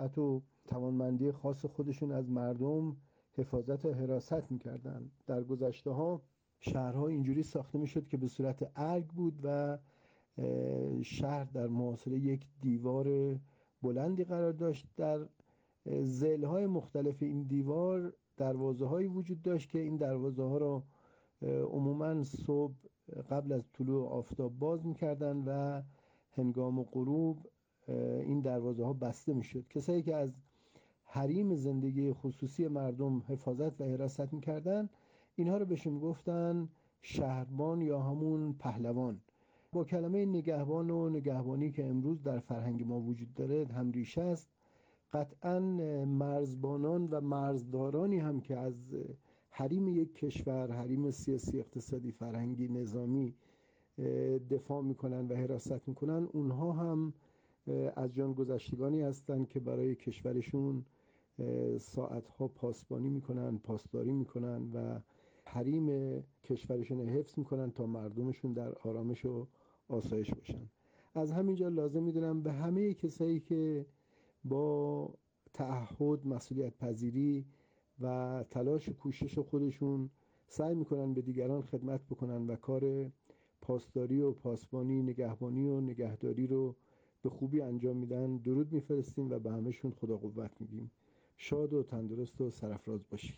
منفعت و توانمندی خاص خودشون از مردم حفاظت و حراست میکردن. در گذشته ها شهرها اینجوری ساخته میشد که به صورت ارگ بود و شهر در محاصره یک دیوار بلندی قرار داشت. در ضلع‌های مختلف این دیوار دروازه‌هایی وجود داشت که این دروازه‌ها را عموماً صبح قبل از طلوع آفتاب باز می‌کردند و هنگام غروب این دروازه‌ها بسته می‌شد. کسایی که از حریم زندگی خصوصی مردم حفاظت و حراست می‌کردند، اینها رو بهشون گفتن شهربان یا همون پهلوان. با کلمه نگهبان و نگهبانی که امروز در فرهنگ ما وجود داره هم ریشه است. قطعاً مرزبانان و مرزدارانی هم که از حریم یک کشور، حریم سیاسی، اقتصادی، فرهنگی، نظامی دفاع میکنن و حراست میکنن، اونها هم از جان گذشتگانی هستن که برای کشورشون ساعتها پاسبانی میکنن، پاسداری میکنن و حریم کشورشون حفظ میکنن تا مردمشون در آرامش و آسایش باشن. از همینجا لازم میدونم به همه کسایی که با تعهد، مسئولیت پذیری و تلاش و کوشش خودشون سعی میکنن به دیگران خدمت بکنن و کار پاسداری و پاسبانی، نگهبانی و نگهداری رو به خوبی انجام میدن، درود میفرستیم و به همهشون خدا قوت میگیم. شاد و تندرست و سرفراز باشید.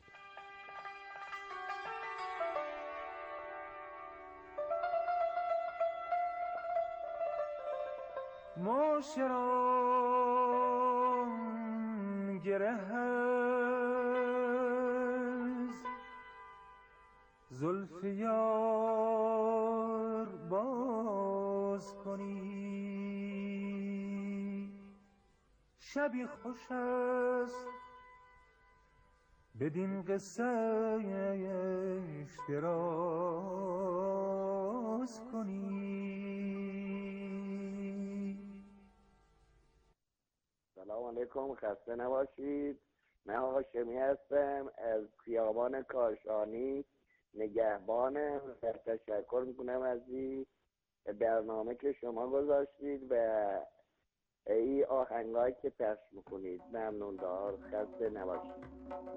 معاشران گره از زلف یار باز کنی، شبی خوش است بدین قصه دراز کنی. سلام علیکم، خسته نباشید. من هاشمی هستم از خیابان کاشانی، نگهبانم و تشکر میکنم از این برنامه که شما گذاشتید و این آهنگایی که پخش میکنید. ممنون دار، خسته نباشید.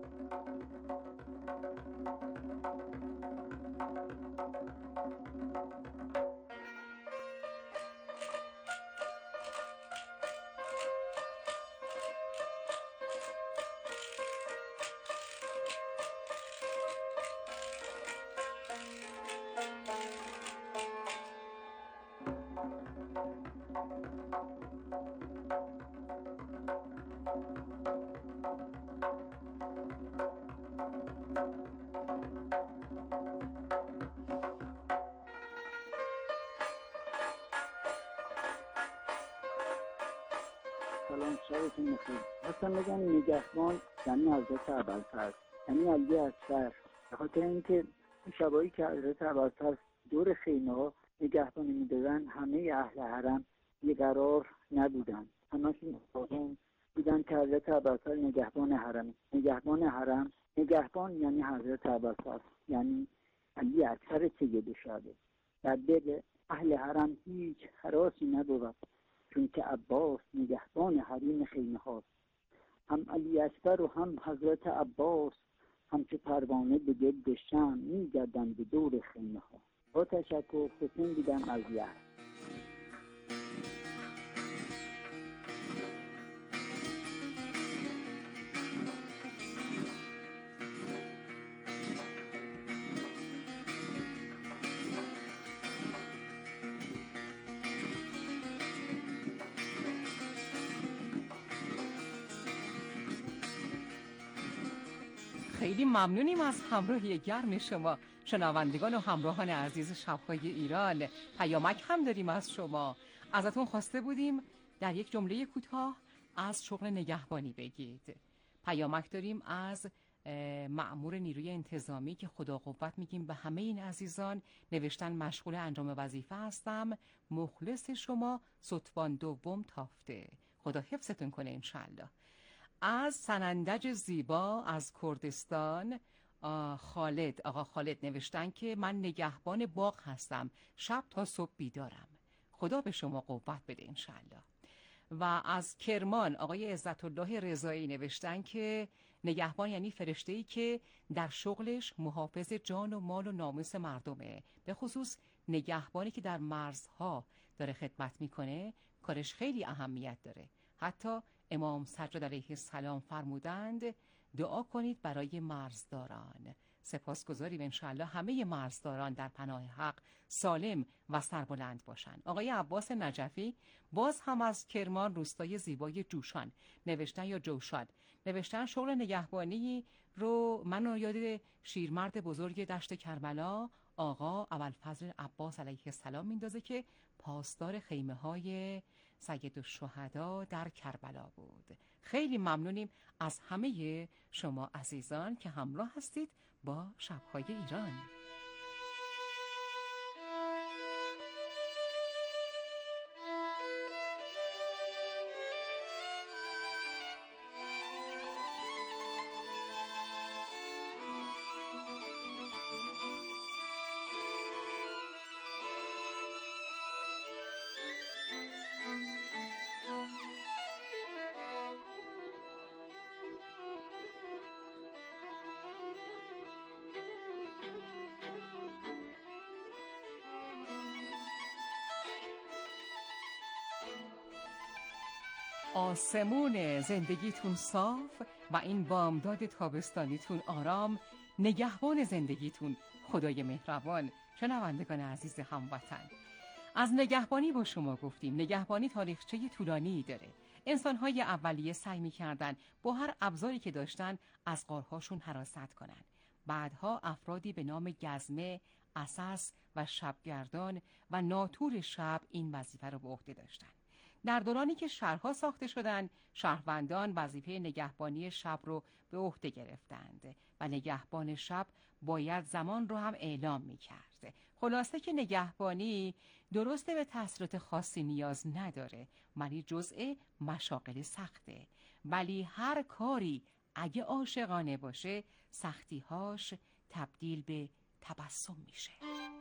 سلام، شبتون بخیر. خواستم بگم نگهبان یعنی حضرت ابوالفضل، یعنی علی اکبر، به خاطر اینکه شبایی که حضرت ابوالفضل دور خیمه ها نگهبانی میدادن همه اهل حرم بیقرار نبودن، همشون آروم بودن که حضرت ابوالفضل نگهبان حرم. نگهبان حرم، نگهبان یعنی حضرت ابوالفضل، یعنی علی اکبر سید شهدا. در دل اهل حرم هیچ هراسی نبود، چون که عباس نگهبان حریم خیمه هاست. هم علی اکبر و هم حضرت عباس هم که پروانه به گرد شمع می‌گردند به دور خیمه ها. با تشکر، حسین دیدم از یزد. خیلی ممنونیم از همراهی گرم شما شنوندگان و همراهان عزیز شب‌های ایران. پیامک هم داریم از شما. ازتون خواسته بودیم در یک جمله کوتاه از شغل نگهبانی بگید. پیامک داریم از مأمور نیروی انتظامی که خدا قوت میگیم به همه این عزیزان. نوشتن مشغول انجام وظیفه هستم، مخلص شما، ستوان دوم تافته. خدا حفظتون کنه انشالله. از سنندج زیبا از کردستان آقا خالد نوشتن که من نگهبان باغ هستم، شب تا صبح بیدارم. خدا به شما قوت بده انشالله. و از کرمان آقای عزت الله رضایی نوشتن که نگهبان یعنی فرشته‌ای که در شغلش محافظ جان و مال و ناموس مردمه، به خصوص نگهبانی که در مرزها داره خدمت میکنه، کارش خیلی اهمیت داره. حتی امام سجاد علیه السلام فرمودند دعا کنید برای مرزداران. سپاسگزاریم، انشاءالله همه مرزداران در پناه حق سالم و سربلند باشند. آقای عباس نجفی باز هم از کرمان روستای زیبای جوشان نوشتن یا جوشان نوشتن شغل نگهبانی رو من یاد شیرمرد بزرگ دشت کربلا آقا ابوالفضل عباس علیه السلام میندازه که پاسدار خیمه های سید الشهدا در کربلا بود. خیلی ممنونیم از همه شما عزیزان که همراه هستید با شب‌های ایران. آسمون زندگیتون صاف و این بامداد تابستانیتون آرام، نگهبان زندگیتون خدای مهربان. شنوندگان عزیز هموطن، از نگهبانی با شما گفتیم. نگهبانی تاریخچه طولانی داره. انسان‌های اولیه سعی می‌کردن با هر ابزاری که داشتن از غارهاشون حراست کنن. بعدها افرادی به نام گزمه، عسس و شبگردان و ناطور شب این وظیفه رو به عهده داشتن. در دورانی که شهرها ساخته شدند، شهروندان وظیفه نگهبانی شب رو به عهده گرفتند و نگهبان شب باید زمان رو هم اعلام می‌کرد. خلاصه که نگهبانی درسته به تحصیلات خاصی نیاز نداره، ولی جزء مشاغل سخته. ولی هر کاری اگه عاشقانه باشه، سختی‌هاش تبدیل به تبسم میشه.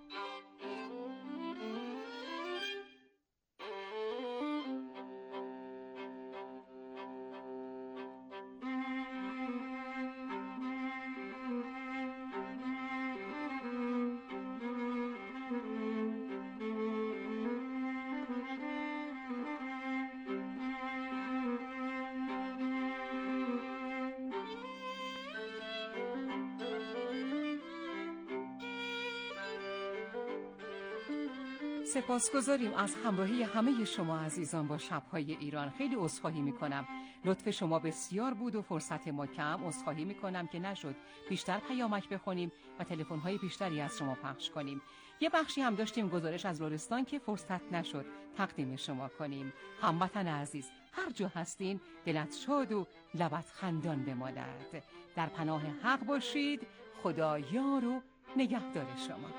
سپاسگزاریم از همراهی همه شما عزیزان با شب‌های ایران. خیلی عذرخواهی میکنم، لطف شما بسیار بود و فرصت ما کم. عذرخواهی میکنم که نشد بیشتر پیامک بخونیم و تلفن‌های بیشتری از شما پخش کنیم. یه بخشی هم داشتیم گزارش از لرستان که فرصت نشد تقدیم شما کنیم. هموطن عزیز، هر جا هستین دلت شاد و لبت خندان بماند. در پناه حق باشید. خدا یار و نگهدار شما.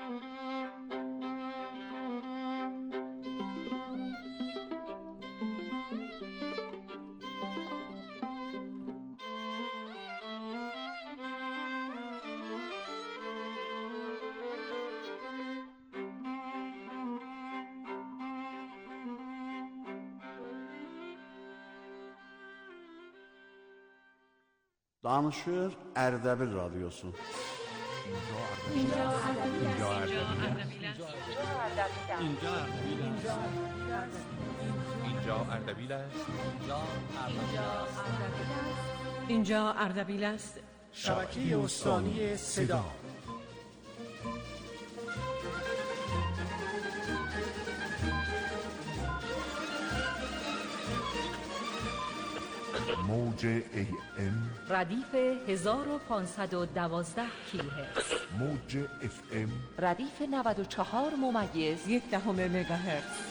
Danışır Ərdəbil Radyosu. اینجا اردبیل است. شبکه استانی صدا. موج AM ردیف 1512 کیلوهرتز. موج FM ردیف 94.1 مگاهرتز.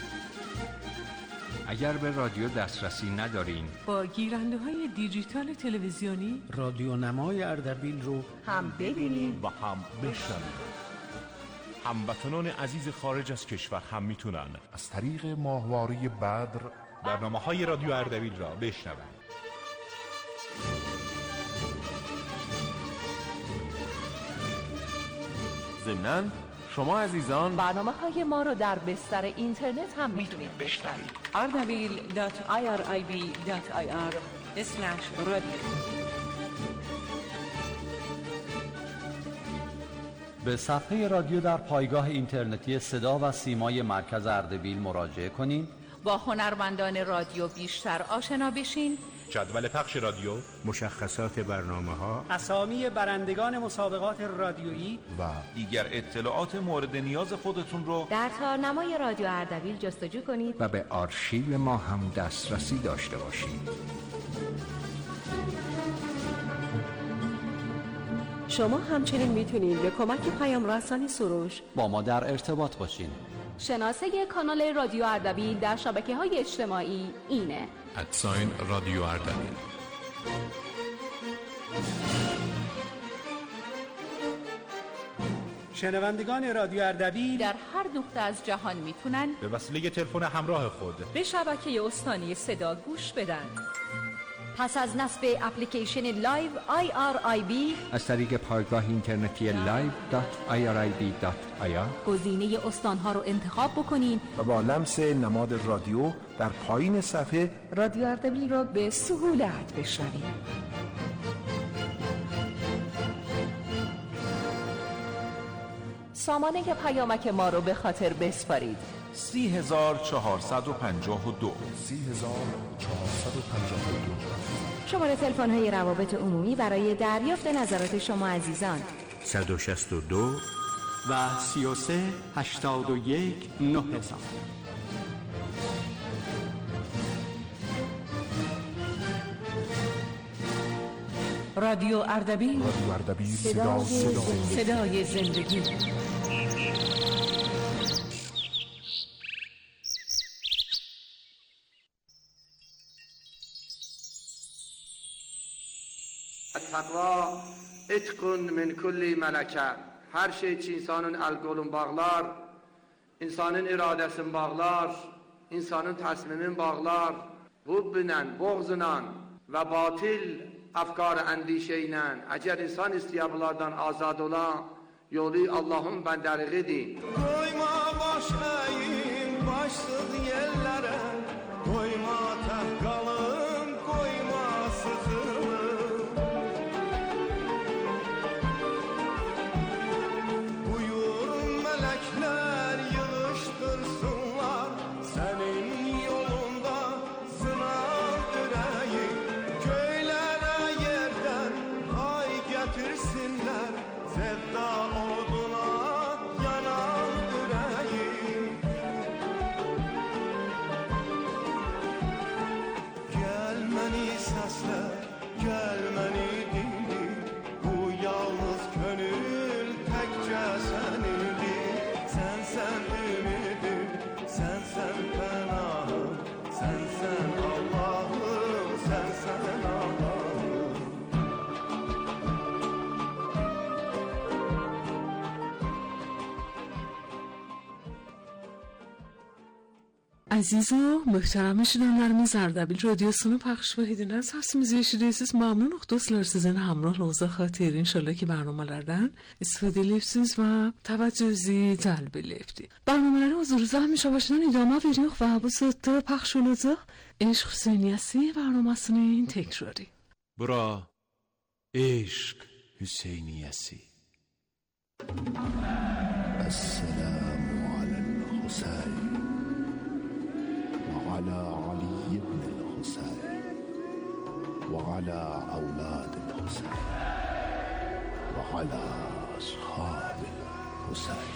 اگر به رادیو دسترسی ندارین، با گیرنده‌های دیجیتال تلویزیونی رادیو نمای اردبیل رو هم ببینید و هم بشنوید. هموطنان عزیز خارج از کشور هم میتونن از طریق ماهواره بدر برنامه‌های رادیو اردبیل را بشنوند. ضمناً شما عزیزان برنامه‌های ما رو در بستر اینترنت هم میتونید بشنوید. ardabil.irib.ir/radio. به صفحه رادیو در پایگاه اینترنتی صدا و سیمای مرکز اردبیل مراجعه کنین. با هنرمندان رادیو بیشتر آشنا بشین. جدول پخش رادیو، مشخصات برنامه‌ها، اسامی برندگان مسابقات رادیویی و دیگر اطلاعات مورد نیاز خودتون رو در تارنمای رادیو اردبیل جستجو کنید و به آرشیو ما هم دسترسی داشته باشید. شما همچنین میتونید به کمک پیام رسانی سروش با ما در ارتباط باشین. شناسه کانال رادیو اردبیل در شبکه‌های اجتماعی اینه: رادیو اردبیل. شنوندگان رادیو اردبیل در هر نقطه از جهان میتونن به وسیله تلفن همراه خود به شبکه استانی صدا گوش بدن. پس از نصب اپلیکیشن لایو IRIB از طریق پایگاه اینترنتی live.irib.ir گزینه استانها رو انتخاب بکنین و با لمس نماد رادیو در پایین صفحه رادیو اردبیل را به سهولت بشنوید. سامانه پیامک ما رو به خاطر بسپارید: 30452 شماره تلفن‌های روابط عمومی برای دریافت نظرات شما عزیزان 162 و 33 81 9000. رادیو اردبیل، صدای زندگی. التقوا اتق من كل ملكه. her şey için insanın el-golun bağlar, insanın iradesini bağlar, insanın tasmimini bağlar. Hubbinen, boğzunan ve batil afkar-ı endişeyle. Eğer insan istiyabulardan azad ola, yolu Allah'ın benderiğidir. Koyma başlayın başsız yerlere, koyma tehkalın, koyma sıkılın. عزیزو muhterem şinanlarımız Ardabil Radyosu'nu پخش edilen sesimizi eşidiyorsunuz. Memnunum dostlar sizin hamrohluğunuza xatir. İnşallah ki برنامه‌lardan استفاده ediyorsunuz ve توجهی جلب ediyorsunuz. برنامه‌ları huzurunuzda hamiشه başından idame veriyor ve bu saatte پخش olacak عشق حسینیسی برنامه‌sinin tekrarı. Bura عشق حسینیسی. السلام على الحسين وعلى علي بن الحسين وعلى أولاد الحسين وعلى أصحاب الحسين.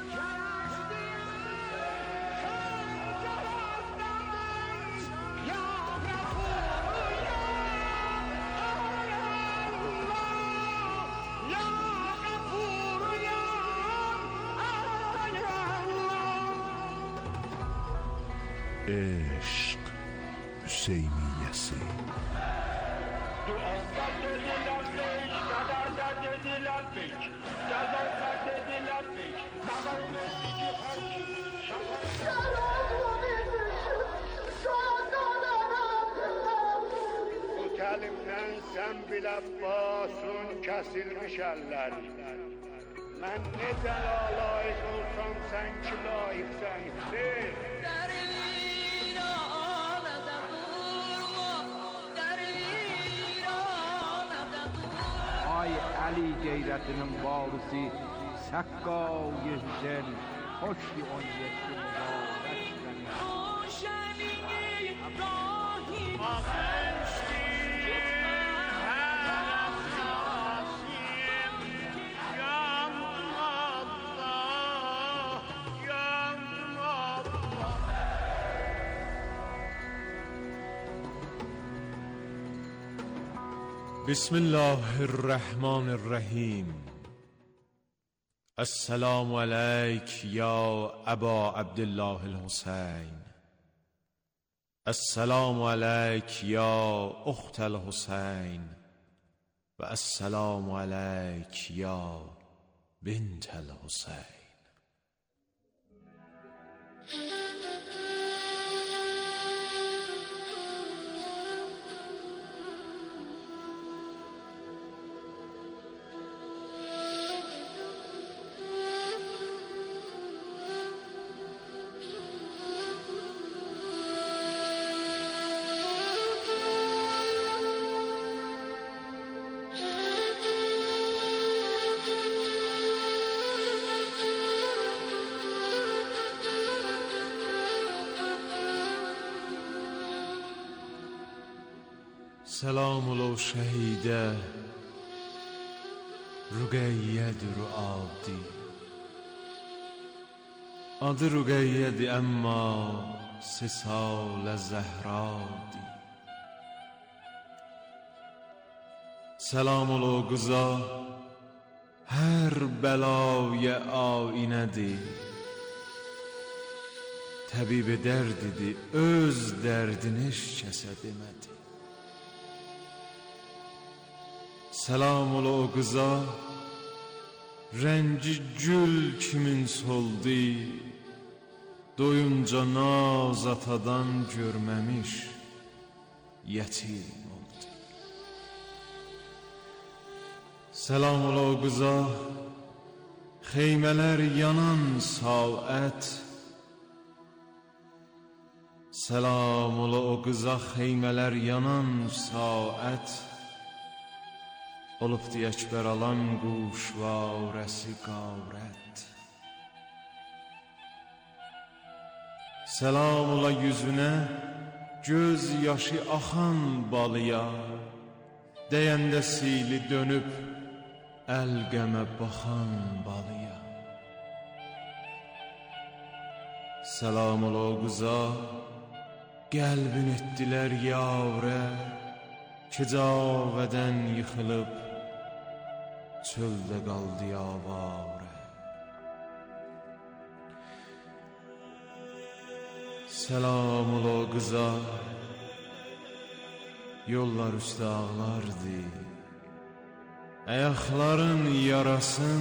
عشق حسینیسی. Bu telimden sen bile basın kesilmiş eller. من ne celala olsam sen ki layıksan در ویرانم durma در ویرانم Ay Ali qeyrətinin varisi Səqqay Hüseyn xoşdi 17 mübarək səni روشنی راهی بسم الله الرحمن الرحیم. السلام علیک یا ابا عبدالله الحسین. السلام علیک یا اخت الحسین و السلام علیک یا بنت الحسین. سلام لو شهیده رقیه‌دür adi. Adı Rüqeyyədir amma Sisal-ə Zəhradir. Selam ol o qıza hər bəlaya ainədir. Təbib-i dərdidir, öz dərdini heç kəsə demədi. Selam ol o qıza rəngi gül kimin soldu. Doyunca naz atadan görməmiş yetim oldu. Selam ol o qıza xeymələr yanan saat. Selam ol o qıza xeymələr yanan saat. Olubdu əkbər alan quşvarəsi qavrət. Selam ola yüzünə göz yaşı axan balıya. Deyəndə sili dönüb əlqəmə baxan balıya. Selam ola o qıza qəlbin etdilər yavrə. Kicavədən yıxılıb çöldə qaldı yavarə. Selam ol o qıza yollar üstə ağlardı. Ayaqların yarasın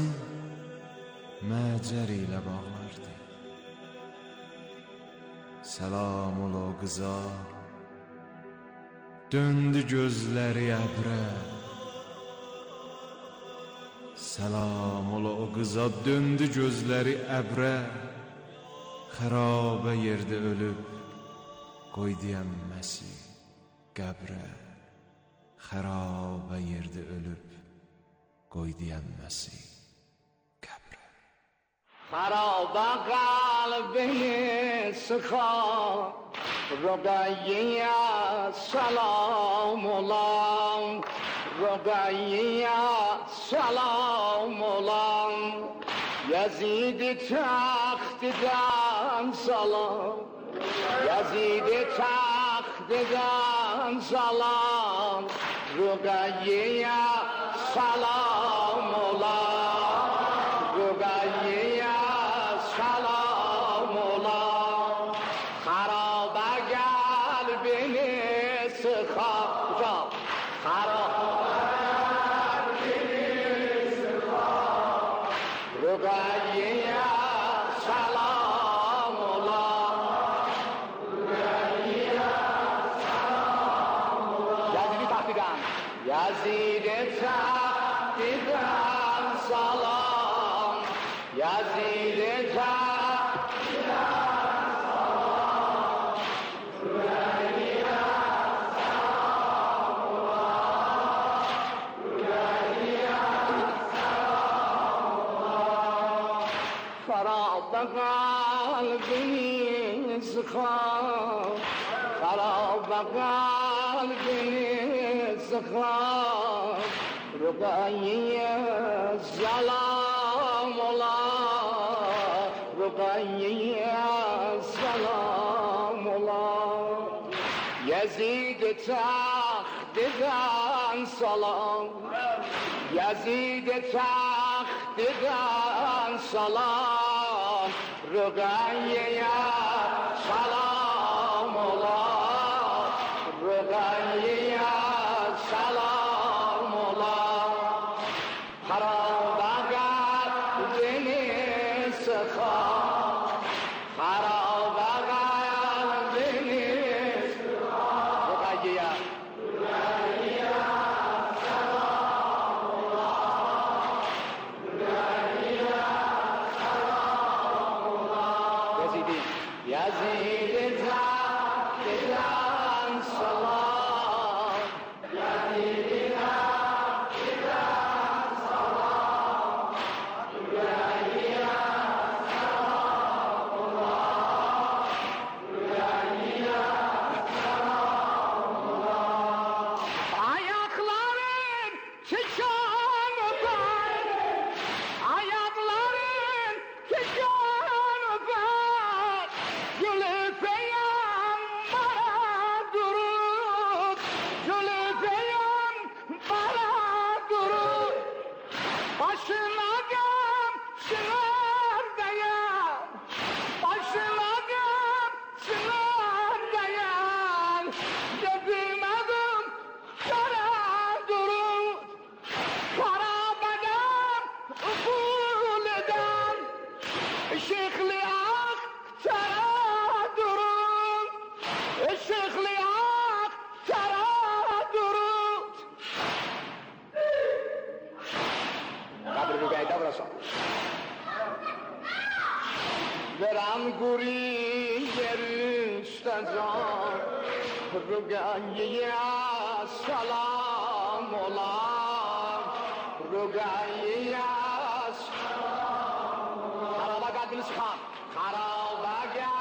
məcər ilə bağlardı. Selam ol o qıza döndü gözləri əbrə. Selam ol o qıza döndü gözləri əbrə. Xərabə yerdə ölüb qoydu əmməsi qəbrə. Xərabə yerdə ölüb qoydu əmməsi qəbrə. خرابه قلبی سخا رقیه سلام علام رقیه سلام علام یزید تختدان سلام یزید تختدان سلام رقیه سلام علام رقیه سلام علام خراب قلبی سخا خراب رقیه سلام علام رقیه سلام علام یزید تختیدن سلام قلبی سخاب خراب قلبی سخاب رقیه سلام الله رقیه سلام الله یزید تختگان سلام یزید تختگان سلام رقیه سلام الله رقیه سلام الله خراب قلبی سخاب خراب قلبی سخاب رقیه یزید تختگان سلام یزید تختگان سلام رقیه سلام الله رقیه سلام الله ayakların çiçeğin öper ayakların çiçeğin öper gülü feyan bana durur gülü feyan bana durur başına gömsünler değer başına gömsünler değer dökülmedim kara durur kara beden usulüden ışıklı ak tara durur ışıklı ak tara durur قبل رو گایده برسان برم گوری گرشتن جان رو گایه سلام الله رو گایه سلام الله خرابه قدرس خان خرابه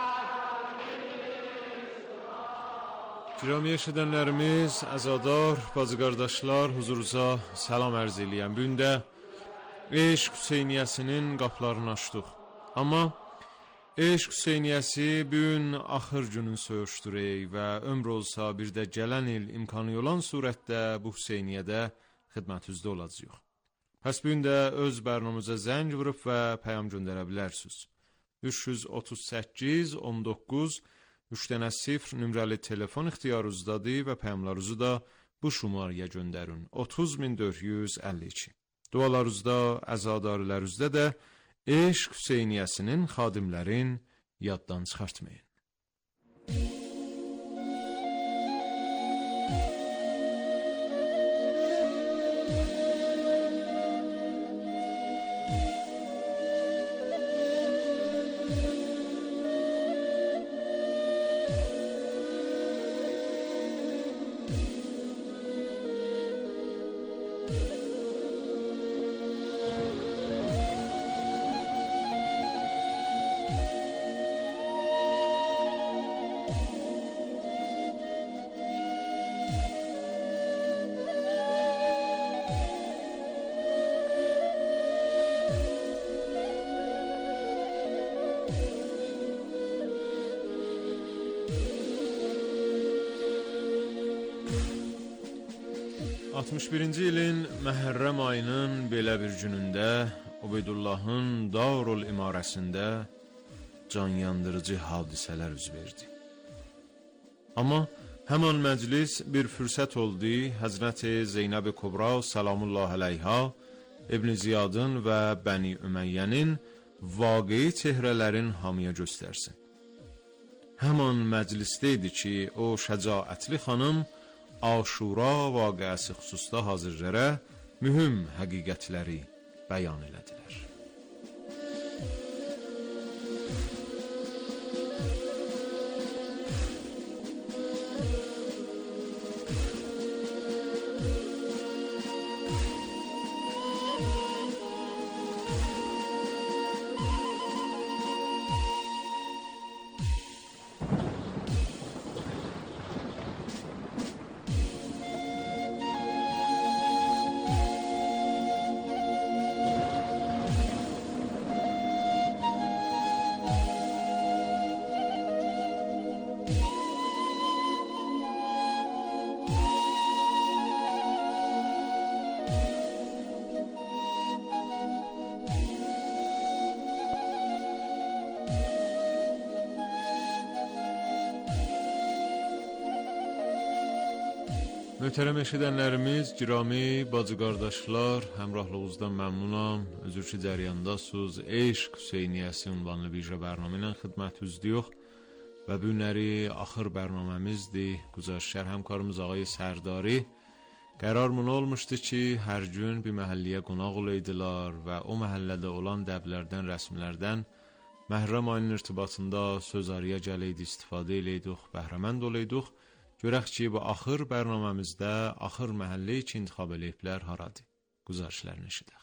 Giramiyə eşidənlərimiz, əzadar, bacı qardaşlar, huzurunuza salam ərz eləyəm. Bu gün də Eşq Hüseyniyəsinin qapılarını açdıq. Amma Eşq Hüseyniyəsi bu gün axır günün söyüşdür və ömr olsa bir də gələn il imkanı olan surətdə bu Hüseyniyədə xidmətinizdə olacaq. Pəs bu gün də öz bərnamızə zəng vurub və pəyam göndərə bilərsiniz. 338 19 3-0 nömrəli telefon ixtiyarınızdadır və pəyamlarınızı da bu şumarıya göndərin. 30452. Dualarınızda, əzadarilərinizdə də Eşq Hüseyniyəsinin xadimlərin yaddan çıxartmayın. ...61-ci ilin Məhərrəm ayının belə bir günündə Ubeydullahın Darul İmarəsində can yandırıcı hadisələr üz verdi. Amma həman məclis bir fürsət oldu Həzrəti Zeynəb-i Kubra Salamullah əleyha İbn Ziyadın və Bəni Üməyyənin vaqei çehrələrin hamıya göstərsin. Həman məclisdə idi ki, o şəcaətli xanım Aşura vaqiəsi xüsusda hazirlərə mühüm həqiqətləri bəyan elədilər. Möhtərəm eşidənlərimiz, girami bacı qardaşlar, həmrahlığınızdan məmnunam. Özür ki, cəriyandasınız. Eşq Hüseyniyəsi ünvanlı bircə bərnamə ilə xidmətinizdə və bu günləri axır bərnaməmizdir. Güzəştlər həmkarımız ağay Sərdari qərarmın olmuşdu ki, hər gün bir məhəlliyə qonaq olaydılar və o məhəllədə olan dəblərdən, rəsmlərdən Məhrəm ayının irtibatında söz araya gələydi, istifadə eləydik, bəhrəmənd olaydık. Görək ki, bu axır bərnaməmizdə axır məhəllə üçün intiqab eləyiblər haradır? Güzarışlarını eşidək.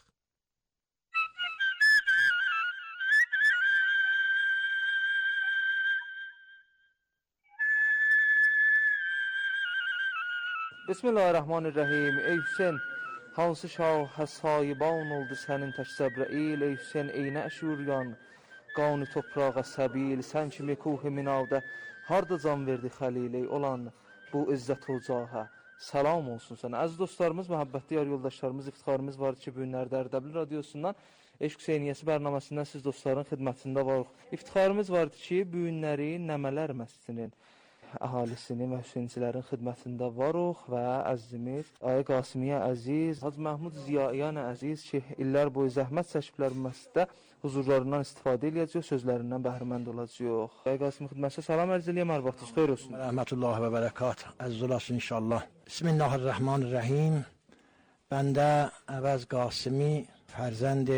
Bismillahirrahmanirrahim. Ey Hüseyin, hansı şah həsayiban oldu sənin tək Cəbrəil? Ey Hüseyin, eynə əşuryan, qanı toprağa səbil, sən kimi kuh-i minavdə harda can verdi xəlil, ey olan bu izzət o cahə. Salam olsun sənə. Əziz dostlarımız, məhəbbətli yar yoldaşlarımız, iftixarımız var ki, bu günlərdə Ərdəbil radiosundan Eşq Hüseyniyəsi bərnaməsindən siz dostların xidmətində varıq. İftixarımız vardı ki, bu günləri Nəmələr məscidinin əhalisinin və Hüseyncilərin xidmətində varıq və əzizimiz Ayə Qasimiyə əziz, Hacı Məhmud Ziyayan əziz ki, illər boyu zəhmət çəkiblər bu məsciddə huzurlarından istifadə edəcək, sözlərindən bəhrəmənd olacaq. Ayə Qasimi xidmətçisə salam ərz eləyəm, hər vaxtınız xeyir olsun. Rəhmətullahi və bərəkat, əziz olasın inşallah. Bismillahirrahmanirrahim. Bəndə Əvəz Qasimi, fərzənd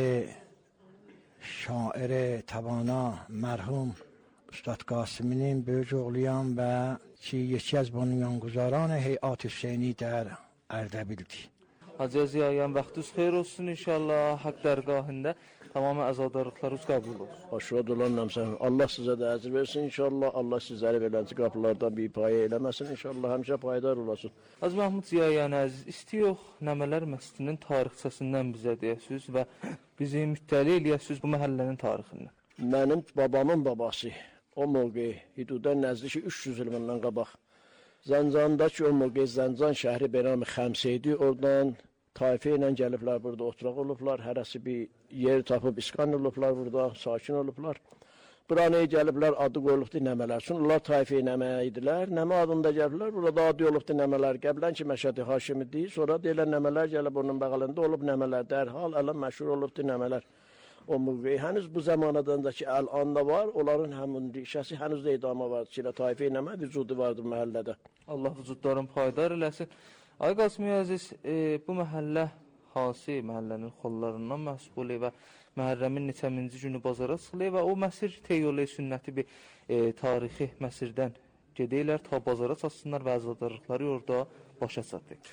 şair təvana, mərhum Ustad Qasiminin böyük oğluyam və ki, yeki az bunyanguzarان Heyat Hüseyni در Ərdəbildir. Hacı Ziyayan, vaxtınız xeyir olsun inşallah. Haqq dərgahında tamamı əzadarlıqlarınız qəbul olsun. Başvurad olanam sən. Allah sizə də əcr versin inşallah. Allah sizləri belənci qapılardan bir payə eləməsin inşallah. Həmişə payidar olasın. Hacı Məhmud Ziyayan əziz, istəyirik Nəmələr məscidinin tarixçəsindən bizə deyəsiniz və bizi müttəli eləyəsiniz bu məhəllənin tarixindən. Mənim babamın babası o mövqeyi hüdudən nəzdiki 300 il bundan qabaq Zəncandakı o mövqeyi Zəncan şəhri Benami Xəmsə idi. Oradan tayfə ilə gəliblər, burada oturaq olublar. Hərəsi bir yer tapıb iskan olublar burada, sakin olublar. Buranaya gəliblər, adı qoyulubdu Nəmələr. Onlar tayfə Nəməyə idilər. Nəmə adında gəliblər. Burada adı olubdu Nəmələr. Qəblən ki, Məşədi Haşimi deyil. Sonra deyilən Nəmələr gəlib onun bəğəlində olub Nəmələr. Dərhal ələn məşhur olubdu Nəmələr. O mövqeyi hənuz bu zamanadan da ki, əl-anda var, onların həmin rişəsi hənuz da idama vardı ki, tayfə Nəmə vücudu vardı məhəllədə. Allah vücudların payidar eləsin. Ay Qasimi əziz, bu məhəllə hasi məhəllənin xollarından məhsul və Məhərrəmin neçəminci günü bazara çıxılır və o məsir teyyoley sünnəti bir tarixi məsirdən gedəylər, ta bazara çatsınlar və əzadarlıqları orada başa çatır.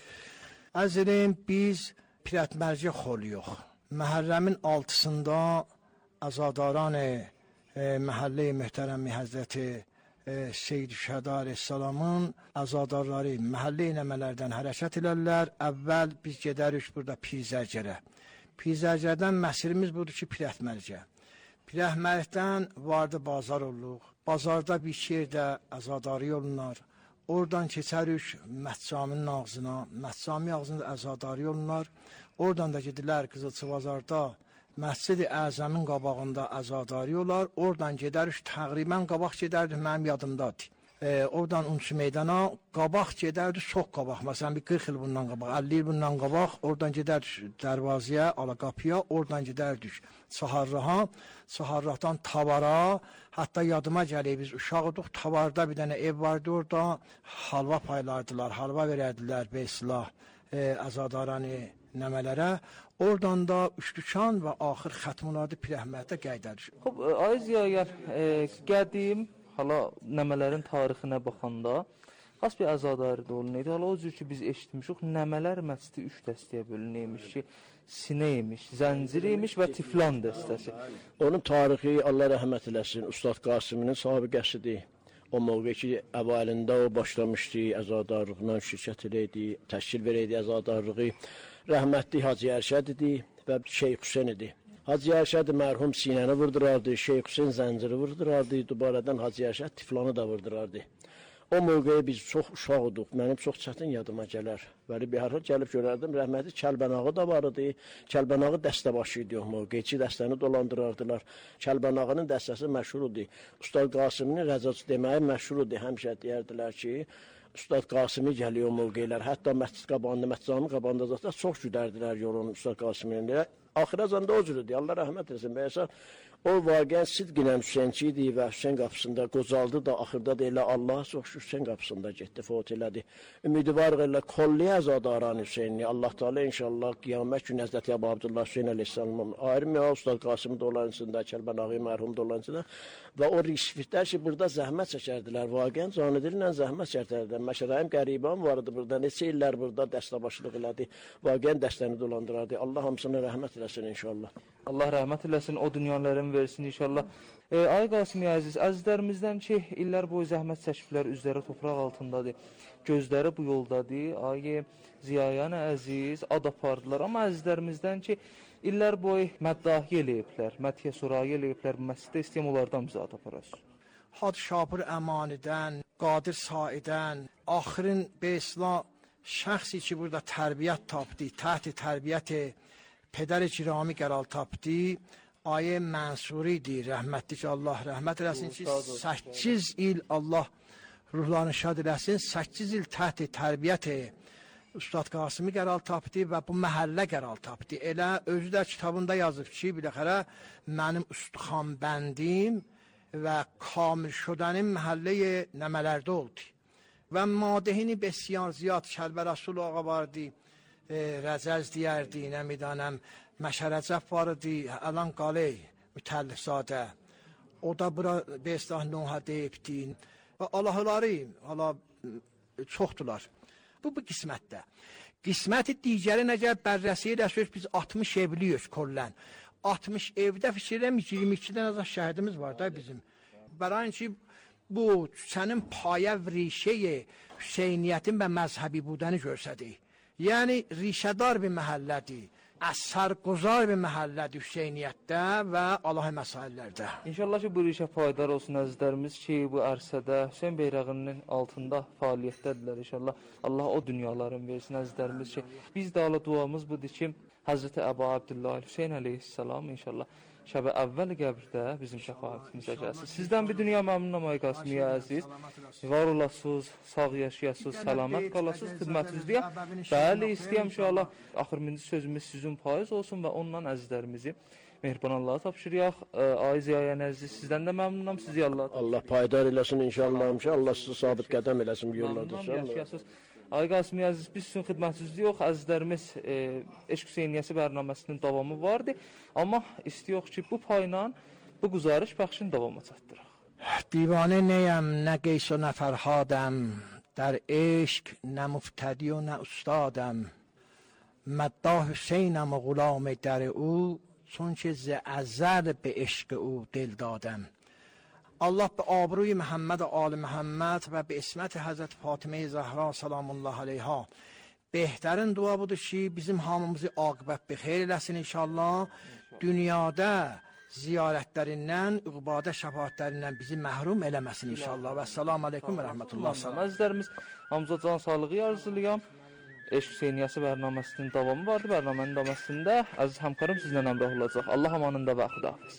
Əzrim, biz pirətmərci xoluyuq. Məhərrəmin 6-sında əzadaran məhəllə möhtərəmi Həzrəti Seyyid Şəhədar Əssalamın əzadarları məhəllə nəmələrdən hərəkət elərlər. Əvvəl biz gedərik burada Pirzərgərə. Pirzərgərdən məsirimiz budur ki, Pirətmərgə. Pirətmərgdən vardı bazar olluq. Bazarda bir yerdə əzadarı olunlar. Oradan keçərik Məhcaminin ağzına. Məhcami ağzında əzadarı olunlar. Oradan da gedilər Qızılçıbazarda Məscid-i Əzəmin qabağında əzadarı olar. Oradan gedərik, təqribən qabaq gedərdik, mənim yadımdadır. Oradan Unçu meydana qabaq gedərdik, çox qabaq. Məsələn, bir 40 il bundan qabaq, 50 il bundan qabaq. Oradan gedərdik Dərvazıya, Alaqapıya, oradan gedərdik Çaharraha, Çaharrahdan Tavara. Hətta yadıma gəlir, biz uşaqdıq, Tavarda bir dənə ev vardı orada. Halva paylardılar, halva verərdilər, beysilah, əzadaranı Nəmələrə. Oradan da Üçdükan və axır xətmunlarda Pirəhmətdə qeydədir. Xob, ay Ziyayan, qədim, hala Nəmələrin tarixinə baxanda, xas bir əzadarı da olunaydı. Hala o cür ki, biz eşitmişik, Nəmələr məscidi 3 dəstəyə bölünəymiş ki, sinəymiş, zənciriymiş və tiflan dəstəsi. Onun tarixi, Allah rəhmət eləsin, Ustad Qasiminin sahibəqəsidir. O mövqe ki, əvvəlində o başlamışdı, əzadarlıqla şirkət eləydi, təşkil verəydi əzadarlığı. Rəhmətli Hacı Ərşəd idi və Şeyx Hüseyn idi. Hacı Ərşəd mərhum sinəni vurdurardı, Şeyx Hüseyn zənciri vurdurardı, dubaradan Hacı Ərşəd tiflanı da vurdurardı. O mövqeyə biz çox uşaqdıq, mənim çox çətin yadıma gələr. Bəli, bir hər gəlib görərdim, rəhmətli Kəlbənağı da var idi. Kəlbənağı dəstəbaşı idi o mövqe, 2 dəstəni dolandırardılar. Kəlbənağının dəstəsi məşhur idi. Ustad Qasiminin rəzacı deməyi məşhur idi, həmişə deyərdilər ki, Ustad Qasimi gəlir o mövqelər. Hətta məscid qabağında, məscid qabağında da çox güdərdilər yolun Ustad Qasimi'nin. Axıracan da o cürüdür. Allah rəhmət eləsin. Bəyəsə o vaqəən sidqinə Hüseynçi idi və Hüseyn qapısında qocaldı da, axırda da elə Allah'a çox Hüseyn qapısında getdi, fot elədi. Ümidvarıq elə kolli əzadaran Hüseyni. Allah Teala inşallah qiyamət günü Həzrəti Əbu Abdullah Hüseyn əleyhissalam ayrılmıyor. Ustad Qasimi də onların içində, Kərbəlağı mərhum da onların içində. Və o rişvitlər ki, burada zəhmət çəkərdilər. Vaqəən canı dillə zəhmət çəkərdilər. Məşərəyim qəriban vardı burada. Neçə illər burada dəstəbaşlıq elədi. Vaqəən dəstəni dolandırardı. Allah hamısına rəhmət eləsin inşallah. Allah rəhmət eləsin, o dünyaların versin inşallah. Ay Qasimi Əziz, əzizlərimizdən ki, illər boyu zəhmət çəkiblər, üzləri torpaq altındadır, gözləri bu yoldadır. Ay Ziyayan Əziz ad apardılar, amma əzizlərimizdən ki, illər boyu məddahi eləyiblər, mədhiyə surayi eləyiblər, bu məsciddə istəyəm onlardan bizə ad aparasın. Had Şapır Əmanidən, Qadir Saidən, axırın Besla şəxsi ki, burada tərbiyyət tapdı, təhti tərbiyyət پدر گرامی قرار تابدی آیه منصوری دی رحمتی که الله رحمت رسین 8 il Allah ruhlarını şad eləsin 8 il təhti tərbiyyət Ustad Qasimi qərar tapdı və bu məhəllə qərar tapdı. Elə özü də kitabında yazıb ki, biləxərə mənim üstxanbəndim və kamil şudanim məhəllə nəmələrdə oldu. Və madehini بسیار زیاد کلبه رسول آقا واردی رزز دیردی نمیدانم مشرجف واردی الان قاله mütəllif sadə o da bura به اصطلاح نوحه deyibdi və Allahları Allah çoxdular. Bu qismətdə. Qisməti digəri nəgər bərrəsi edəsiz biz 60 evliyik kollən. 60 evdə fikirəm 22-dən az şəhidimiz var da bizim. Bərain ki bu sənin payə rişəyə Hüseyniyyətin və məzhəbi budəni görsədi. Yəni rişədar bir məhəllədir. Əsərguzar bir məhəllədir Hüseyniyyətdə və Allah məsaillərdə. İnşallah ki bu rişə payidar olsun əzizlərimiz ki bu ərsədə Hüseyn beyrağının altında fəaliyyətdədirlər inşallah. Allah o dünyaların versin əzizlərimiz ki biz də Allah duamız budur ki Həzrəti Əbu Abdullah Hüseyn əleyhissalam inşallah şəbə əvvəl qəbrdə bizim şəfaətimizə gəlsin. Sizdən bir dünya məmnunam ay Qasimi əziz. Var olasınız, sağ yaşayasınız, səlamət qalasınız, xidmətinizdəyəm. Bəli, istəyəm inşallah axırıncı sözümüz sizin payız olsun və ondan əzizlərimizi mehriban Allah'a tapşırıyaq. Ay Ziyayan əziz, sizdən də məmnunam, sizi Allah tapşırıyaq. Allah payidar eləsin inşallah. Allah sizi sabit qədəm eləsin bu yollarda. Yaşayasınız. Ay Qasimi əziz, biz sizin xidmətinizdə yox, əzizlərimiz Eşq Hüseyniyyəsi bərnaməsinin davamı vardı. Amma istiyox ki, bu payla bu guzarış bəxşin davamı çatdıraq. دیوانه نیم نه قیس و نه فرهادم در عشق نه مفتدی و نه استادم مداح حسینم و غلام در او چون که ز ازل به عشق او دل دادم. Allah به آبروی محمد و آل محمد و به اسمت حضرت فاطمه زهرا سلام الله علیها بهترین dua budur ki bizim hamımızı aqibət bixeyr eləsin inşallah. Dünyada ziyarətlərindən, ibadə şəfaətlərindən bizi məhrum eləməsin inşallah. Və selamun aleyküm və rəhmətullah. Əzizlərimiz, hamıza can sağlığı arzulayam. Eşq Hüseyniyyəsi bərnaməsinin davamı vardı. Bərnamənin davaməsində əziz həmkarım sizlə əmrah olacaq. Allah amanında və xudafiz.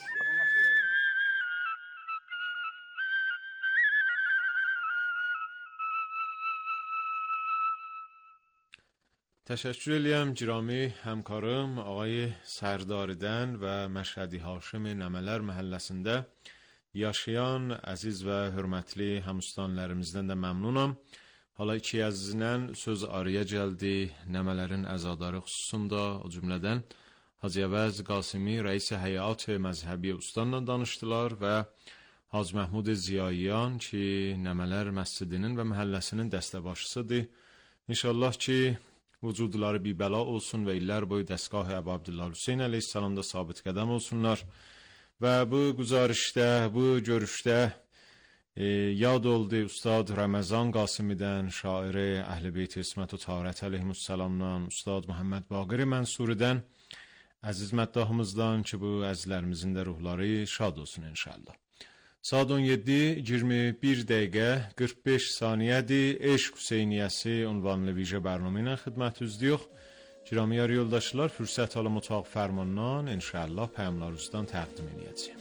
تشکر eləyəm girami həmkarım ağay Sərdariddən və Məşhədi Haşim Nəmələr məhəlləsində yaşayan əziz və hörmətli həmüstanlərimizdən də məmnunam. Hala iki əzizlə söz araya gəldi Nəmələrin əzadarı xüsusunda, o cümlədən Hacı Əvəz Qasimi rəis həyat məzhəbi ustanla danışdılar və Hacı Məhmud Ziyayan ki Nəmələr məscidinin və məhəlləsinin dəstəbaşısıdır. İnşallah ki vücudları bir bəla olsun və illər boyu dəstgah-ı Əbu Abdullah Hüseyn əleyhissalamda sabit qədəm olsunlar və bu güzarişdə, bu görüşdə yad oldu Ustad Ramazan Qasimidən, şairi Əhl-i Beyt İsmət və Tarət əleyhissalamdan, Ustad Muhammed Baqir Mənsuridən, əziz məddahımızdan ki bu əzizlərimizin də ruhları şad olsun inşallah. Saat 17:21 dəqiqə 45 saniyədir. Eşq Hüseyniyyəsi ünvanlı vicə bərnamə ilə xidmətinizdəyik. Girami yoldaşlar, fürsət alım otaq fərmandan inşallah pəyamlarınızdan təqdim edəcəyəm.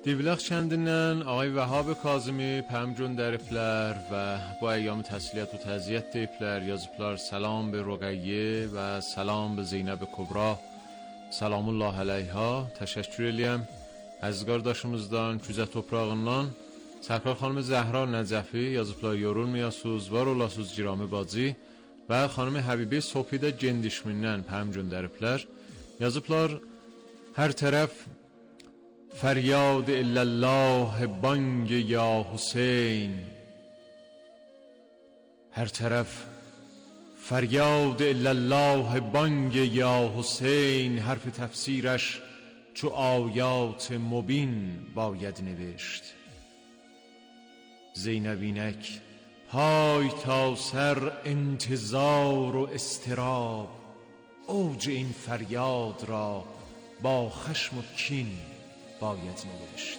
Divləx kəndindən Ağay Vəhab Kazimi pəm göndəriblər və bu əyyamı təsliyyət və təziyyət deyiblər, yazıblar salam be Röqəyyə və salam be Zeynəb Kubra, salamullah əleyha. Təşəkkür eləyəm əziz qardaşımızdan, Küzə toprağından Sərkar xanım Zəhra Nəcəfi yazıblar, yorulmayasınız, var olasınız Girami bacı və xanım Həbibi Sofidə Gendişmindən pəm göndəriblər, yazıblar hər tərəf فریاد الا الله بانگ یا حسین، هر طرف فریاد الا الله بانگ یا حسین، حرف تفسیرش چو آیات مبین باید نوشت. زینبینک پای تا سر انتظار و اضطراب، اوج این فریاد را با خشم و کین باید نوشت.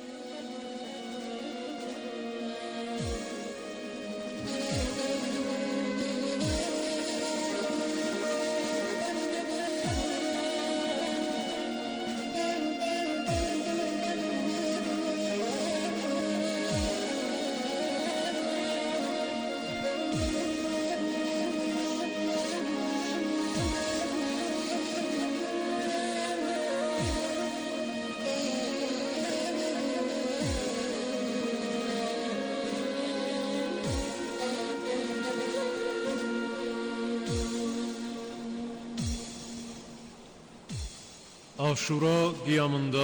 Aşura qiyamında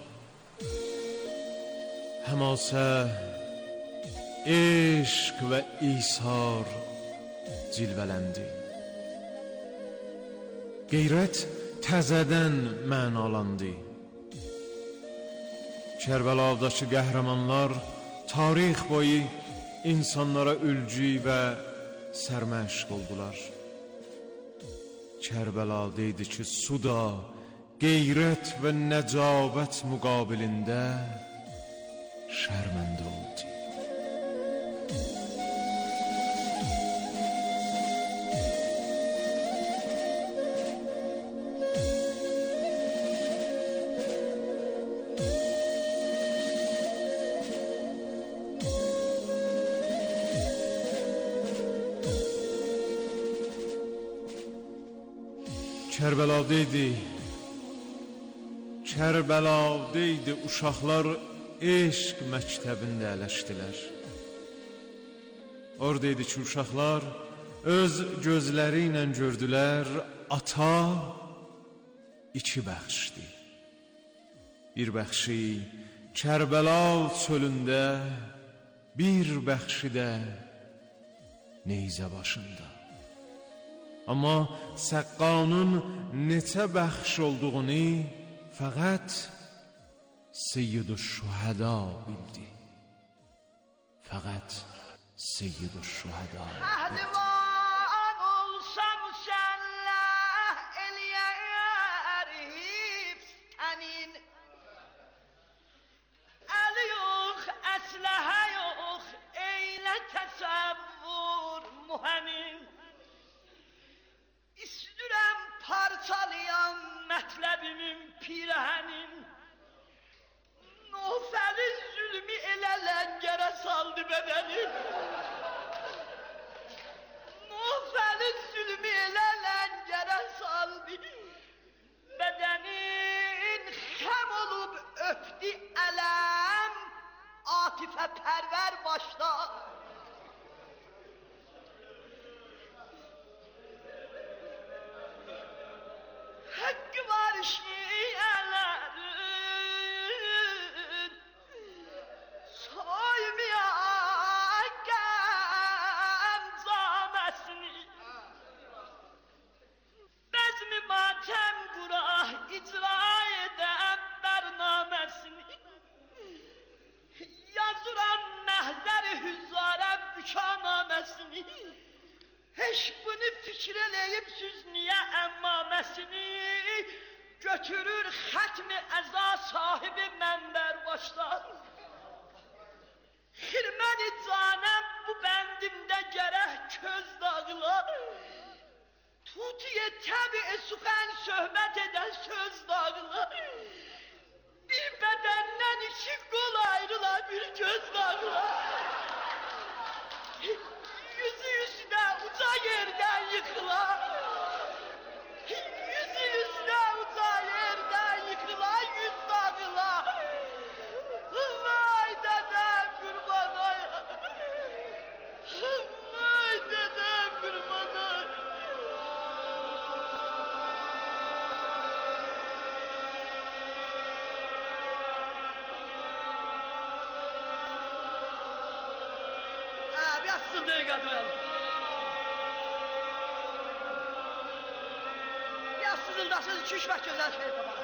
həmasə, eşq və ishar cilvələndi. Qeyrət təzədən mənalandı. Kərbələdəki qəhrəmanlar tarix boyu insanlara ülgü və sərməşq oldular. Kərbəladə idi ki, suda qeyrət və nəcabət müqabilində şərməndə oldu. Kərbəladə idi, Kərbəladə idi, uşaqlar eşq məktəbində ələşdilər. Orada idi ki, uşaqlar öz gözləri ilə gördülər, ata iki bəxşdi. Bir bəxşi Kərbəla çölündə, bir bəxşi də neyzə başında. Amma Səqqanın neçə bəxş olduğunu fəqət Seyyid-ü-Şühəda bildi. Fəqət Seyyid-ü-Şühəda bildi. Əhlivan olsam səlləh eləyər hifz tənin, əli yox, əsləhə yox, eylə təsəvvür mühəmin. İstürəm parçalayan mətləbimin pirəhənin, Nofəli zülmü elə ləngərə saldı bədənin. Nofəli zülmü elə ləngərə saldı bədənin, xəm olub öpdü ələm, atifə pərvər başda. Hakkı var şiirlerin soymayan gemzamesini, bezmi matem gurah icra eden bernamesini, yazıran mehzer-i hüzzare bükanamesini, eşqini fikr eləyib süzniyə əmmaməsini, götürür xətmi əza sahibi mənbər başlar. Xirməni canəm bu bəndimdə gərək köz dağılar, tutiye təbi-i suxən söhbət edən söz dağılar. Bir bədəndən iki nasıl dəqiqə duyalım? Ya sızıldasız 2-3 vaxt gözəl şey taparız.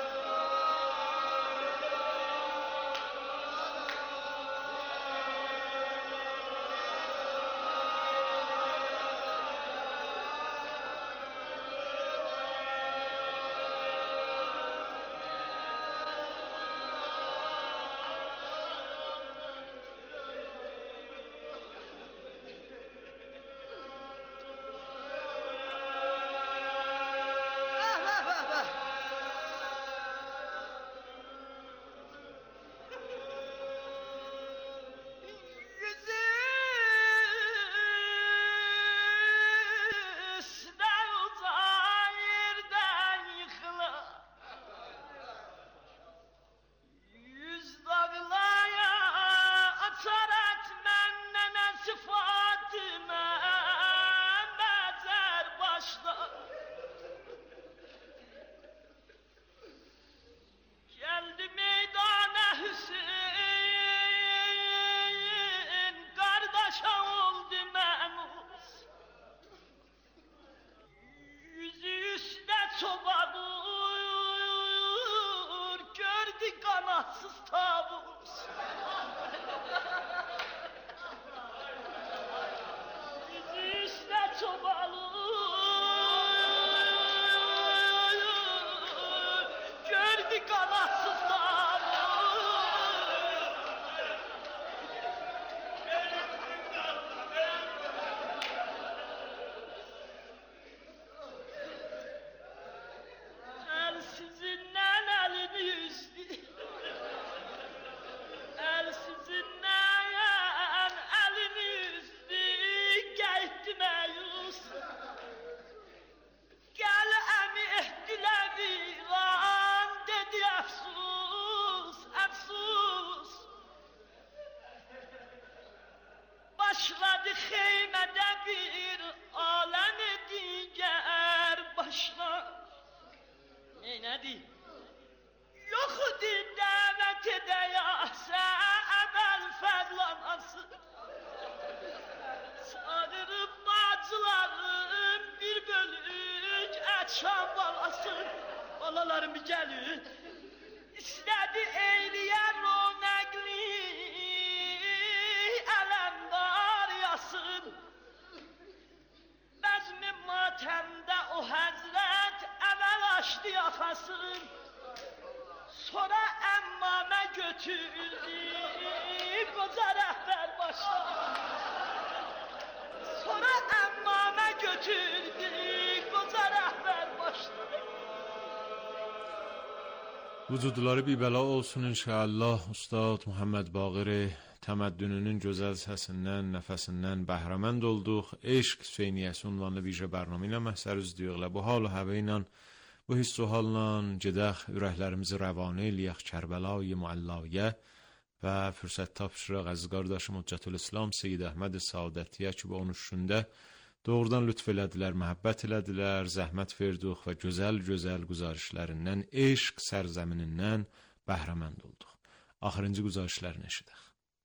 Vücudları bir bəla olsun inşallah. Ustad Muhammed Baqir təməddününün gözəl səsindən, nəfəsindən bəhrəmənd olduq. Eşq Hüseyniyəsi unvanlı vicə bərnamə ilə məhsər üzdüyüqlə. Bu hal və həvə ilə, bu hiss və halla gedək ürəklərimizi rəvanə eləyək Kərbəla-i Muəllayə və fürsət tapışırıq əziz qardaşım Hüccətül-İslam Seyyid Əhməd Saadətiyyə ki, bu 13-ündə doğrudan lütf elədilər, məhəbbət elədilər, zəhmət verdik və gözəl güzarişlərindən, eşq sərzəminindən bəhrəmənd olduq. Axırıncı güzarişlərini eşidək.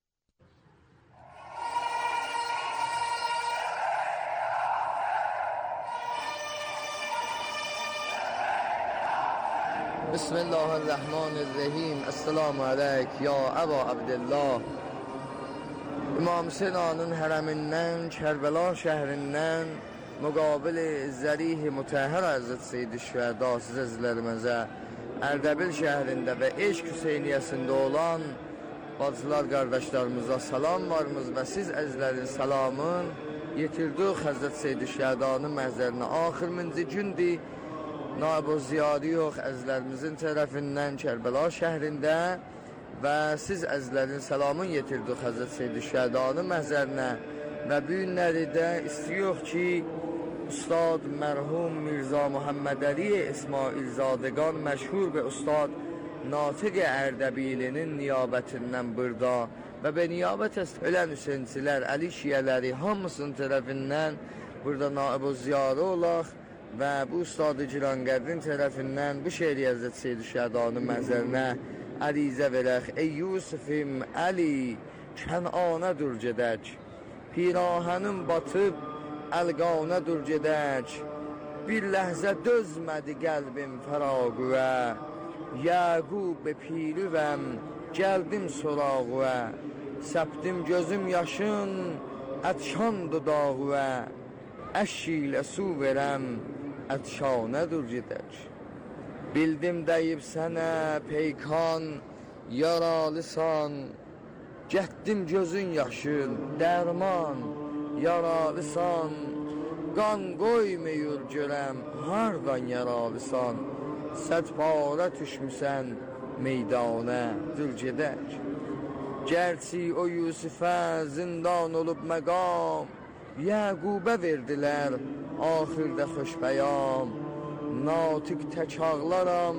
Bismillahirrahmanirrahim. Esselamu aleyk ya Eba Abdillah. İmam Sinan'ın hərəmindən, Kərbəla şəhrindən müqabil-i zərih-i mütəhhər Həzrət Seyyid-i Şühəda siz əzizlərimizə Ərdəbil şəhrində və Eşq Hüseyniyəsində olan bacılar, qardaşlarımıza salam varımız və siz əzizlərin salamın yetirdik Həzrət Seyyid-i Şühədanın məhzərinə. Axır minci gündür, naib-o ziyadi yox əzizlərimizin tərəfindən Kərbəla şəhrində və siz əzizlərin salamın yetirdik Həzrət Seyyid-i Şühədanın məhzərinə və bu günləri də istiyor ki, Ustad mərhum Mirza Muhammed Əli İsmailzadəgan məşhur və Ustad Natiq Ərdəbilinin niyabətindən burada və bə niyabət ölən Hüseynçilər, Əli şiyələri hamısının tərəfindən burada naib-o ziyarə olaq və bu Ustad-ı Giranqədrin tərəfindən bu şehri Həzrət Seyyid-i Şühədanın məhzərinə ərizə verək. Ey Yusufim Əli, Kənanə dur gedək. Pirahanım batıb əlqana dur gedək. Bir ləhzə dözmədi qəlbim fərağıvə. Yəqub pirivəm, gəldim sorağıvə. Səpdim gözüm yaşın, ətşan dodağıvə. Əşki ilə su verəm, ətşanə dur gedək. Bildim dəyib sənə peykan, yaralısan. Getdim gözün yaşın, dərman, yaralısan. Qan qoymayır görəm, hardan yaralısan. Sədparə düşmüsən meydana, dur gedək. Gərçi o Yusufə zindan olub məqam, Yəqubə verdilər axirdə xoş bəyam. Natiq tək ağlaram,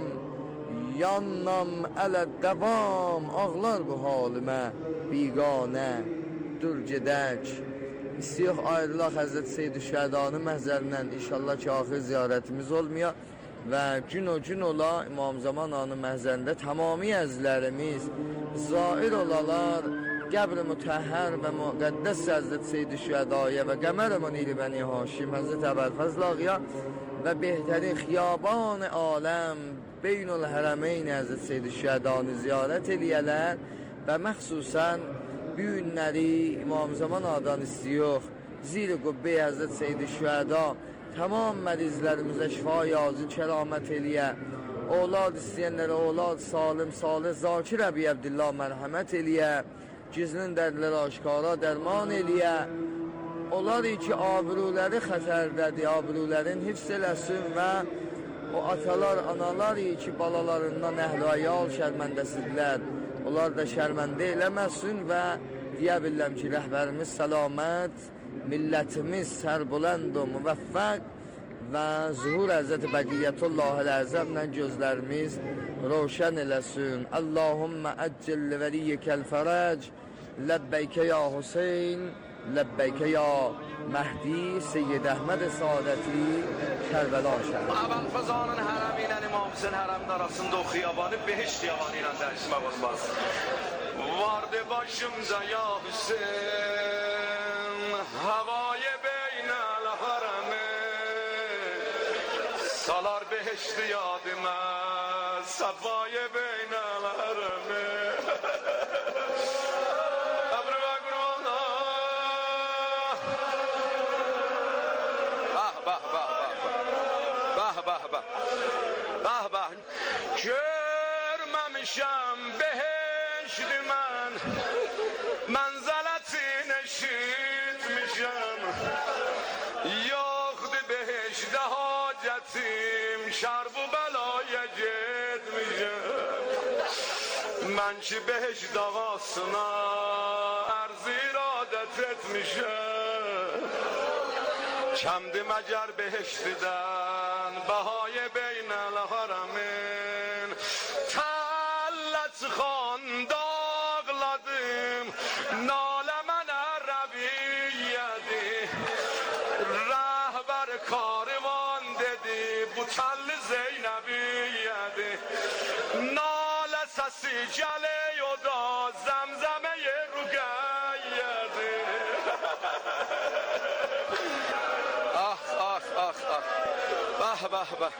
yannam ələd dəvam. Ağlar bu halimə biganə, dur gedək. İstiyox ayrılaq Həzrət Seyyid-i Şəhədanın məhzərindən. İnşallah ki, axir ziyarətimiz olmuyor. Və gün o gün ola İmam Zaman Ağanın məhzərində tamami əzlərimiz zair olalar. Qəbr-i mütəhhər və müqəddəs Həzrət Seyyid-i Şəhədaya və Qəmər-i Munir Bəni Haşim Həzrət Əbəlfəzl Ağaya və behətərin xiyaban aləm Beynul Hərəmeyn Həzrət Seyyid-i Şəhədanı ziyarət eləyələr və məxsusən bu günləri İmam Zaman Ağadan istiyox. Zir-i Qubbe Həzrət Seyyid-i Şəhəda tamam mərizlərimizə şifa yazı kəramət eləyə. Oğlad istəyənlərə oğlad salim salih Zakir Əbi Əbdillah mərhəmət eləyə. Gizlin dərdləri aşkara dərman eləyə. Onlar ki, abruləri xətərdədir, abrulərin hifz eləsin və o atalar, analar ki, balalarından əhl-ayal şərməndəsidilər. Onlar da şərməndə eləməsin və deyə biləm ki, rəhbərimiz səlamət, millətimiz sərbulənd və müvəffəq və zuhur Həzrəti Bəqiyyətullahil Əzəmlə gözlərimiz roşən eləsin. Allahümmə əccil vəliyyəkəl fərəc, ləbbəykə ya Hüseyn, ləbbəykə ya Məhdi, Seyyid Əhməd Saadəti, Kərbəla şəhər. Əvvəlfəzanın hərəmi ilə İmam Hüseyn hərəmin arasında o xiyabanı behiş xiyabanı ilə dərişmək olmaz. Vardı başımda ya Hüseyn, havayı beynəl hərəmi, salar behişti yadımə, səfayı beynəl hərəmi. Görməmişəm behişdi mən, mənzələtini eşitmişəm. Yoxdur behişdə hacətim, şərbu bəlaya getmişəm. Mən ki behişd ağasına ərz iradət etmişəm. Kəmdi məgər behişdidən bəhayə beynəl hərəmin. Təlləc xanda ağladım, nalə mənə rəviyyədir. Rəhbər karvan dedi, bu təlli Zeynəbiyyədir. Nalə səsi gəlir o da zəmzəməyə rüqəyyədir. Ah, ah, ah, ah. Bəh, bəh, bəh.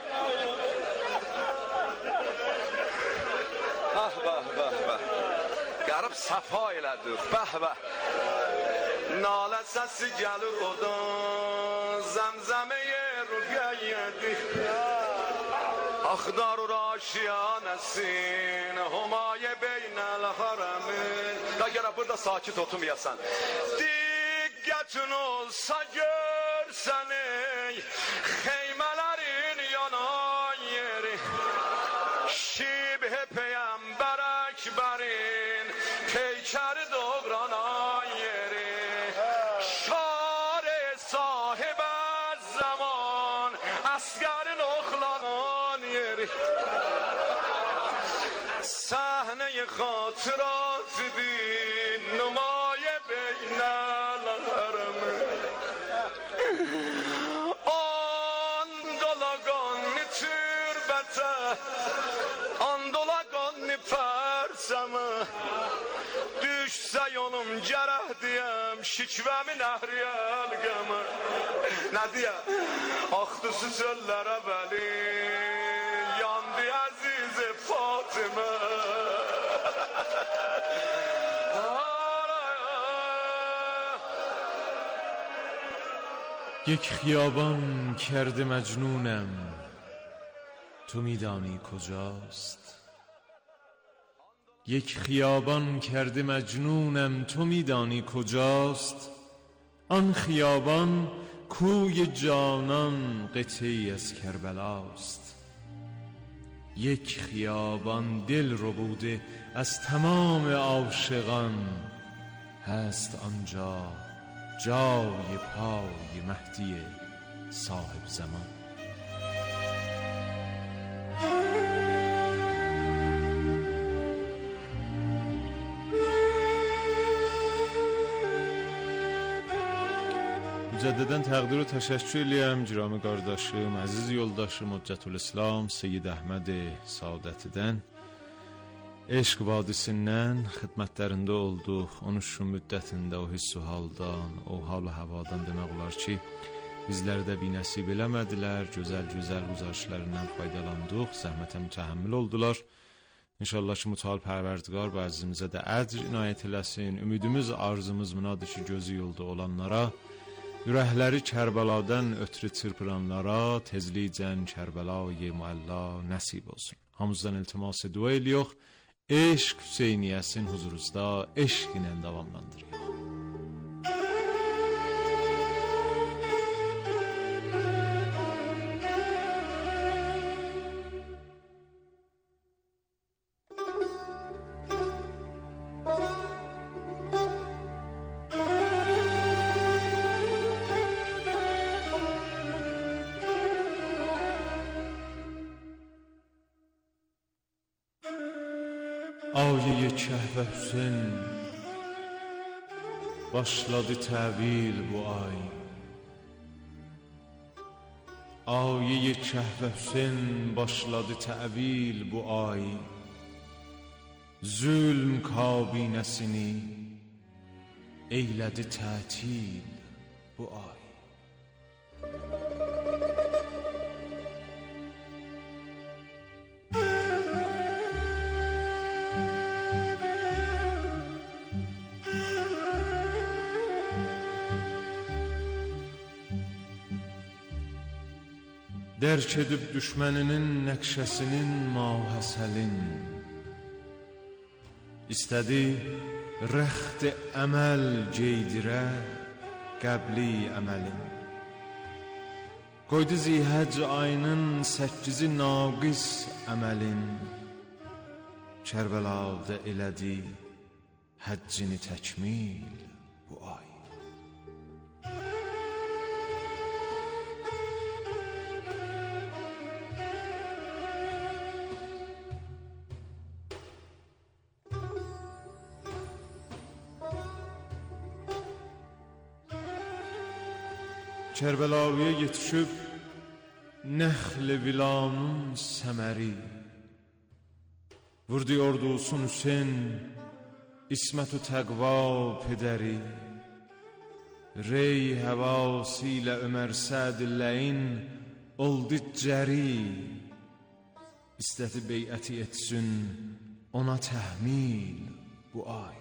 Ah, bəh, bəh, bəh. Qərib səfa elədir, bəh, bəh. Nalə səsi gəlir o da zəmzəməyə rüqəyyədir. Axdarur aşiyanəsin, humayə beynəl hərəmin. Da gərək burada sakit oturmayasan. Diqqətin olsa görsəni, xeymələrin yanan yeri. Şibh Peyyəmbər Əkbərin peykəri doğranan yeri. Şar-ı sahibə zaman əsgərin oxlanan yeri. Səhnə-i xatırat idin nümayə beynəl hərəmin. Andolaqanni türbətə, andolaqanni pərsəmə. Düşsə yolum gərək deyəm şikvəmi nəhriyəl qəmər Nə deyə? Axdısı çöllərə bəli Yandı əziz Fatimə یک خیابان کرده مجنونم تو میدانی کجاست یک خیابان کرده مجنونم تو میدانی کجاست آن خیابان کوی جانان قطعی از کربلاست یک خیابان دل ربوده از تمام عاشقان هست آنجا جای پای مهدی صاحب زمان مجدداً تقدیر و تشکر eləyəm Cirami qardaşım, əziz yoldaşım Hüccətülislam Seyyid Əhməd Saadətdən Eşq vadisindən xidmətlərində olduq. 13 gün müddətində o hissu haldan, o hal-ı havadan demək olar ki, bizləri də bir nəsib eləmədilər. Gözəl güzarışlarından faydalandıq, zəhmətə mütəhəmmil oldular. İnşallah ki, mütəal pərverdigar və əzizimizə də əcr inayət eləsin. Ümidimiz, arzumuz münadır ki, gözü yolda olanlara, ürəkləri Kərbəladan ötürü çırpıranlara tezlikcən Kərbəla-i Müəlla nəsib olsun. Hamımızdan iltimas dua edirik. Eşq Hüseyniyəsin huzuruzda eşq ilə davamlandırıq. Ayə Kəhvə Hüseyn başladı təvil bu ay Ayə Kəhvə Hüseyn başladı təvil bu ay Zülm kabinəsini eylədi tətil bu ay Dərk edib düşməninin nəqşəsinin mahəsəlin İstədi rəxt əməl geydirə qəbli əməlin Qoydu zihəc ayının 8-i naqis əməlin Kərbəlada elədi həccini təkmil bu ay Kərbəlaviyə yetişib Nəxl-i vilanın səməri Vurdu ordusun Hüseyn İsmət-ü təqva pedəri Rey həvası ilə Ömər Sədilləyin Oldu cəri İstədi beyəti etsin Ona təhmil bu ay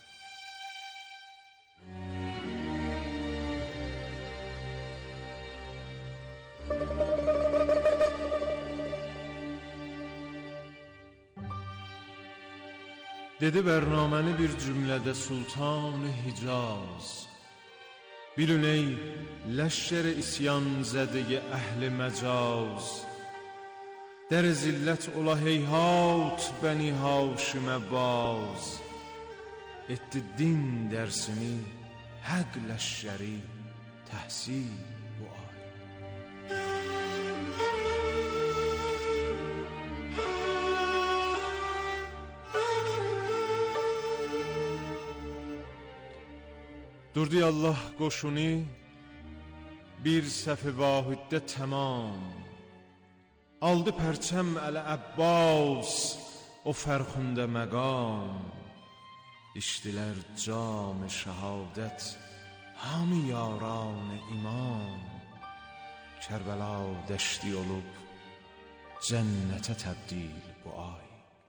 Dedi bərnaməni bir cümlədə Sultan-ı Hicaz Bilün ey ləşşər-i isyan zədəyə əhl-i məcaz Dər zillət ola heyhat bəni Haşimə baz Etdi din dərsini həq ləşşəri təhsil bu ay Durdu Allah qoşunu bir səf-i vahiddə tamam Aldı pərçəm Əl-Əbbas o fərxündə məqam İçdilər cam-ı şəhadət hamı yaran iman, Kərbəla dəşti olub cənnətə təbdil bu ay.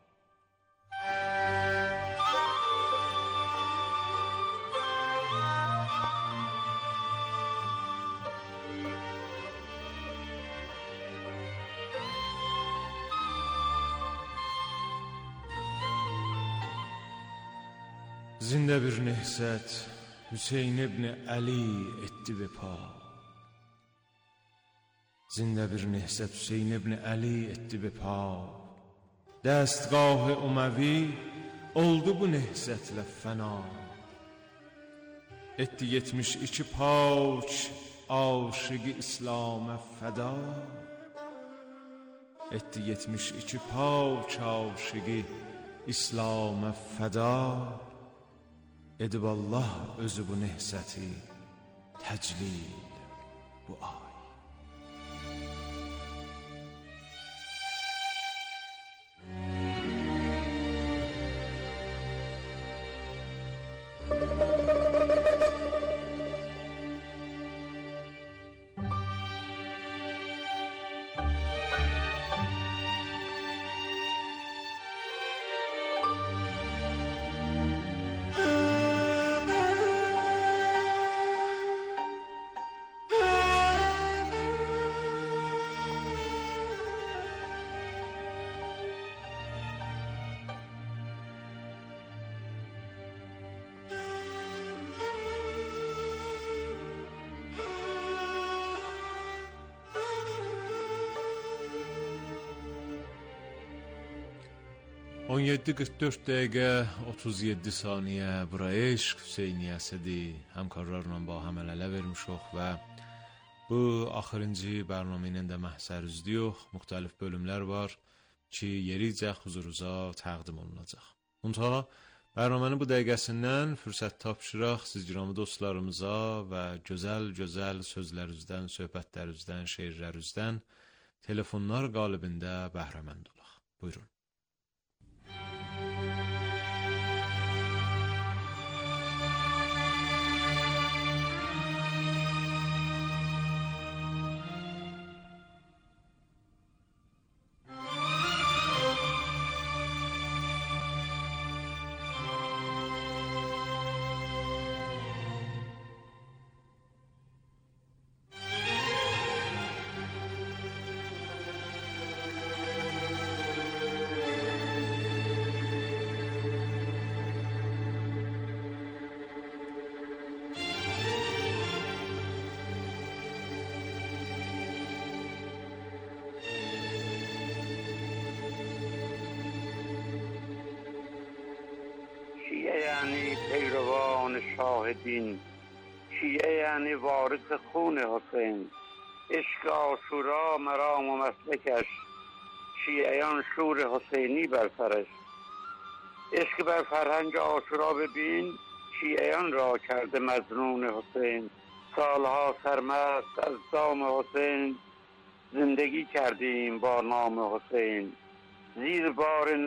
Zində bir nehzət Hüseyn ibn Əli etdi vepa. Zində bir nehzət Hüseyn ibn Əli etdi vepa. Dəstgah-ı Uməvi oldu bu nehzətlə fəna. Etdi 72 pak aşıqı İslam'a fəda. Etdi 72 pak aşıqı İslam'a fəda. Edib Allah özü bu nehzəti təclil bu ay. On 7:44 dəqiqə 37 saniyə bura eşq Hüseyniyəsidir. Həmkarlarla ba həm əl-ələ vermişik və bu axırıncı bərnamənin də məhsərizdiyox. Müxtəlif bölümlər var ki, yericə huzurunuza təqdim olunacaq. Muntaha bərnamənin bu dəqiqəsindən fürsət tapşıraq siz giramı dostlarımıza və gözəl sözlərinizdən, söhbətlərinizdən, şeirlərinizdən telefonlar qalibində bəhrəmənd olaq. Buyurun. یعنی پیروان شاهدین، شیعه یعنی وارث خون حسین. عشق عاشورا مرام و مسلکش، شیعیان شور حسینی بر سرش. عشق بر فرهنگ عاشورا ببین، شیعیان را کرده مظنون حسین. سالها سرمست از دام حسین، زندگی کردیم با نام حسین. زیر بار